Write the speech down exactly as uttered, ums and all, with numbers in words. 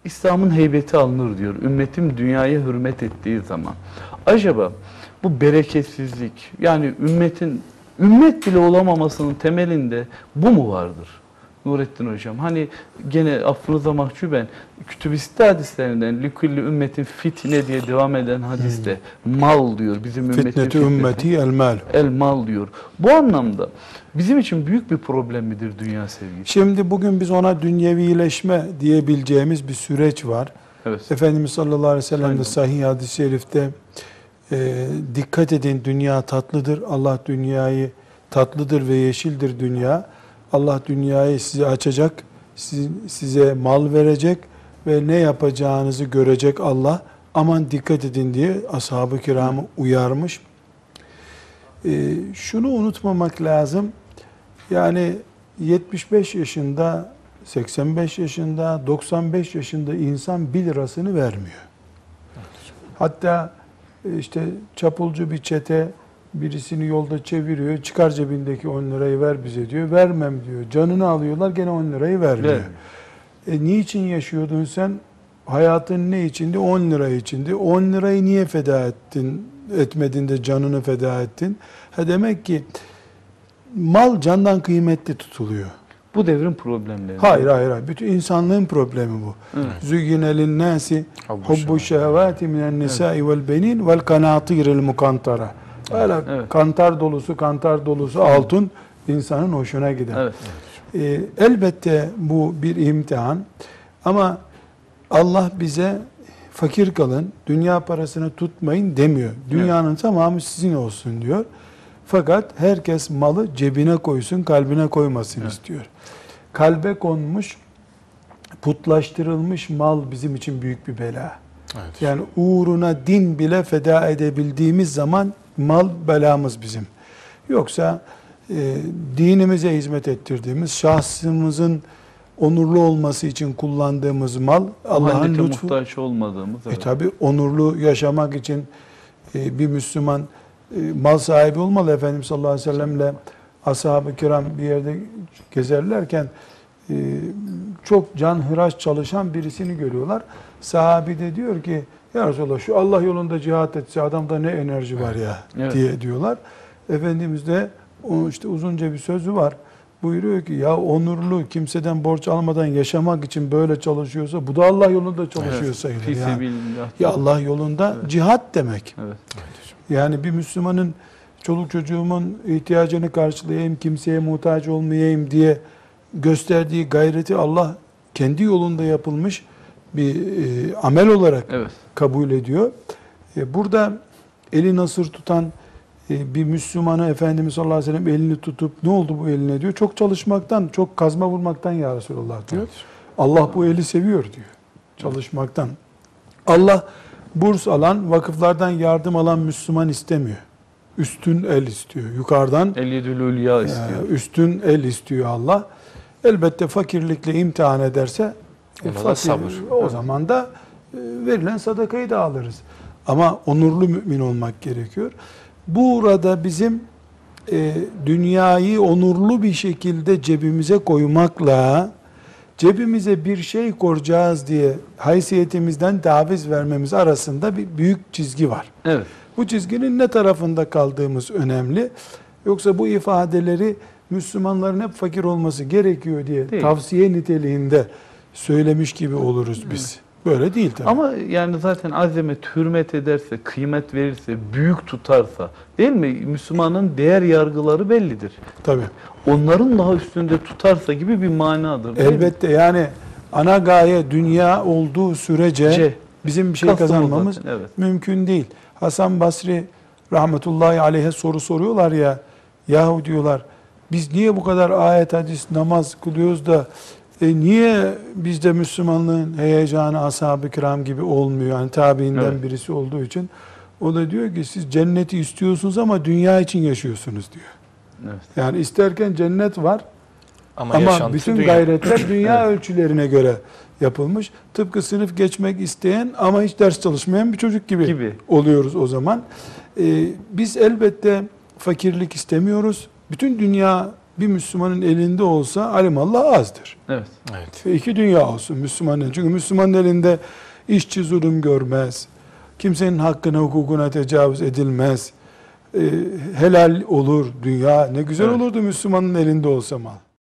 İslam'ın heybeti alınır diyor. Ümmetim dünyaya hürmet ettiği zaman. Acaba bu bereketsizlik, yani ümmetin ümmet bile olamamasının temelinde bu mu vardır? Nurettin Hocam, hani gene affınıza mahcuben kütüb-i hadislerinden likulli ümmetin fitne diye devam eden hadiste hmm. mal diyor. Bizim ümmetin fitneti ümmeti el mal. El mal diyor. Bu anlamda bizim için büyük bir problem midir dünya sevgisi? Şimdi bugün biz ona dünyevileşme diyebileceğimiz bir süreç var. Evet. Efendimiz sallallahu aleyhi ve sellem de sahih hadis-i şerifte e, dikkat edin, dünya tatlıdır. Allah dünyayı tatlıdır ve yeşildir dünya. Allah dünyayı size açacak, size mal verecek ve ne yapacağınızı görecek Allah. Aman dikkat edin diye ashab-ı kiramı uyarmış. Ee, şunu unutmamak lazım. Yani yetmiş beş yaşında, seksen beş yaşında, doksan beş yaşında insan bir lirasını vermiyor. Hatta işte çapulcu bir çete birisini yolda çeviriyor, çıkar cebindeki on lirayı ver bize diyor, vermem diyor. Canını alıyorlar, gene on lirayı vermiyor. Evet. E, niçin yaşıyordun sen? Hayatın ne içindi? on lira içindi. on lirayı niye feda ettin, etmedin de canını feda ettin? Ha demek ki mal candan kıymetli tutuluyor. Bu devrin problemleri. Hayır hayır hayır. Bütün insanlığın problemi bu. Züyyine linnâsi hubbu şehevâti minen nisâi vel benin vel kanâtiril mukantara. Öyle evet. kantar dolusu kantar dolusu altın insanın hoşuna gider. Evet. Ee, elbette bu bir imtihan ama Allah bize fakir kalın, dünya parasını tutmayın demiyor. Dünyanın evet. tamamı sizin olsun diyor. Fakat herkes malı cebine koysun, kalbine koymasın evet. istiyor. Kalbe konmuş, putlaştırılmış mal bizim için büyük bir bela. Evet. Yani uğruna din bile feda edebildiğimiz zaman mal belamız bizim. Yoksa e, dinimize hizmet ettirdiğimiz, şahsımızın onurlu olması için kullandığımız mal, Allah'ın lütfu. Muhtaç olmadığımız. Evet. E tabi onurlu yaşamak için e, bir Müslüman e, mal sahibi olmalı. Efendimiz sallallahu aleyhi ve sellemle ashab-ı kiram bir yerde gezerlerken e, çok canhıraş çalışan birisini görüyorlar. Sahabi de diyor ki, ya Resulallah şu Allah yolunda cihat etse adamda ne enerji var ya evet. diye diyorlar. Efendimiz de o işte uzunca bir sözü var. Buyuruyor ki ya onurlu kimseden borç almadan yaşamak için böyle çalışıyorsa bu da Allah yolunda çalışıyor evet. sayılır. Yani. Ya Allah yolunda evet. cihat demek. Evet. Yani bir Müslümanın çoluk çocuğumun ihtiyacını karşılayayım, kimseye muhtaç olmayayım diye gösterdiği gayreti Allah kendi yolunda yapılmış bir e, amel olarak evet. kabul ediyor. E, burada eli nasır tutan e, bir Müslümanı Efendimiz sallallahu aleyhi ve sellem elini tutup ne oldu bu eline diyor. Çok çalışmaktan, çok kazma vurmaktan ya Resulallah diyor. Evet. Allah bu eli seviyor diyor. Çalışmaktan. Allah burs alan, vakıflardan yardım alan Müslüman istemiyor. Üstün el istiyor. Yukarıdan el-yedül ulya istiyor. E, üstün el istiyor Allah. Elbette fakirlikle imtihan ederse E, fakir, sabır. O evet. zaman da e, verilen sadakayı da alırız. Ama onurlu mümin olmak gerekiyor. Burada bizim e, dünyayı onurlu bir şekilde cebimize koymakla cebimize bir şey koyacağız diye haysiyetimizden taviz vermemiz arasında bir büyük çizgi var. Evet. Bu çizginin ne tarafında kaldığımız önemli. Yoksa bu ifadeleri Müslümanların hep fakir olması gerekiyor diye değil. Tavsiye niteliğinde söylemiş gibi oluruz biz. Böyle değil tabii. Ama yani zaten azamet, hürmet ederse, kıymet verirse, büyük tutarsa, değil mi? Müslümanın değer yargıları bellidir. Tabii. Onların daha üstünde tutarsa gibi bir manadır. Elbette yani ana gaye dünya olduğu sürece C. bizim bir şey Kastım kazanmamız zaten, evet. mümkün değil. Hasan Basri rahmetullahi aleyhe soru soruyorlar ya, yahu diyorlar biz niye bu kadar ayet, hadis, namaz kılıyoruz da E niye bizde Müslümanlığın heyecanı ashab-ı kiram gibi olmuyor? Yani tabiinden evet. birisi olduğu için. O da diyor ki siz cenneti istiyorsunuz ama dünya için yaşıyorsunuz diyor. Evet. Yani isterken cennet var ama, ama bütün dünya. gayretler dünya evet. ölçülerine göre yapılmış. Tıpkı sınıf geçmek isteyen ama hiç ders çalışmayan bir çocuk gibi, gibi. oluyoruz o zaman. Ee, biz elbette fakirlik istemiyoruz. Bütün dünya bir Müslümanın elinde olsa alimallah azdır. Evet. Evet. Ve iki dünya olsun Müslümanın. Çünkü Müslümanın elinde işçi zulüm görmez. Kimsenin hakkına, hukukuna tecavüz edilmez. Ee, helal olur dünya. Ne güzel Evet. olurdu Müslümanın elinde olsa mal.